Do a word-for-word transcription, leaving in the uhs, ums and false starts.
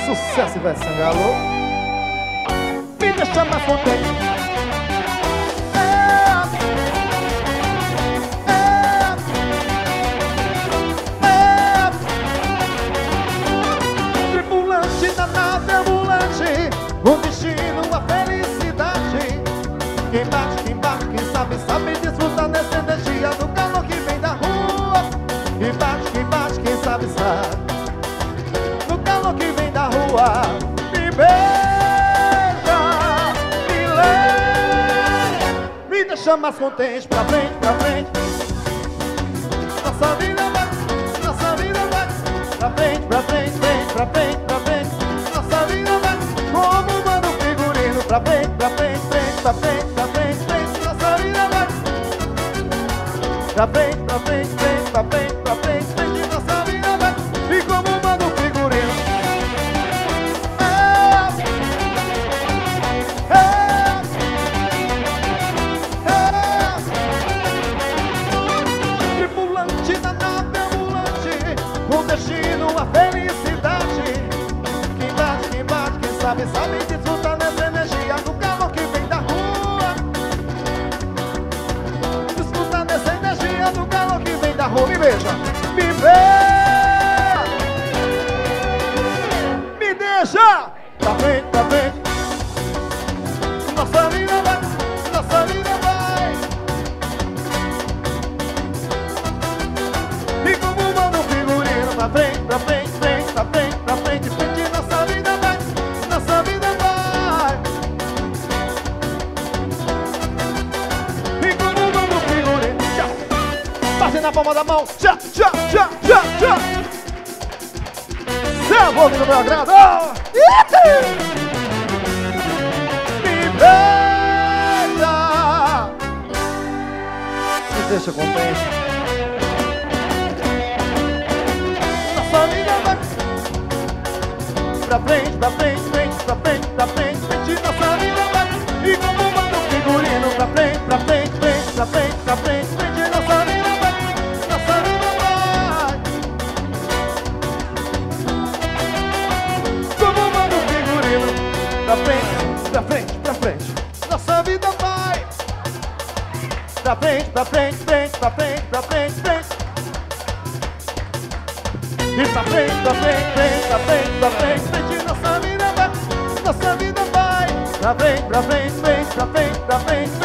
Sucesso, Ivete Sangalo. Me deixa mais contente. O destino, a felicidade. Quem bate, quem bate, quem sabe, sabe desfrutar dessa energia do calor que vem da rua. Quem bate, quem bate, quem sabe, sabe do calor que vem da rua. Me beija, me leva, me deixa mais contente. Pra frente, pra frente. Nossa vida vai, nossa vida vai. Pra frente, pra frente, frente, pra frente, pra frente. Nossa vida vai como manda o figurino. Pra frente, pra frente, frente, pra frente, pra frente, frente. Nossa vida vai pra frente, pra frente, frente, pra frente, pra frente, frente. Nossa vida vai e como manda o figurino. É, é, é. Tripulante da nave ambulante, com destino a felicidade. Quem bate, quem bate, quem sabe, sabe desfrutar dessa energia do calor que vem da rua. Desfrutar dessa energia do calor que vem da rua. Me beija, me beija, me deixa pra frente, pra frente. Nossa vida vai, nossa vida vai. E como manda o figurino. Pra frente, pra frente, frente, pra frente, pra frente, frente. Nossa vida vai, nossa vida vai. E como manda o figurino. Tchau. Bate na palma da mão. Tchau, tchau, tchau, tchau, tchau. Seu volume do meu agrado. Me beija, me deixa contente. Nossa vida vai pra frente, pra frente, frente, pra frente, pra frente, frente. Nossa vida vai e como manda o figurino. Pra frente, pra frente, frente, pra frente, pra frente, frente. Nossa vida vai, nossa vida vai. Como manda o figurino. Pra frente, pra frente, pra frente. Nossa vida vai pra frente, pra frente, frente, pra frente, pra frente, frente. E pra frente, pra frente, frente, pra frente, pra frente, frente. Nossa vida vai, nossa vida vai pra frente, pra frente, frente, pra frente, pra frente.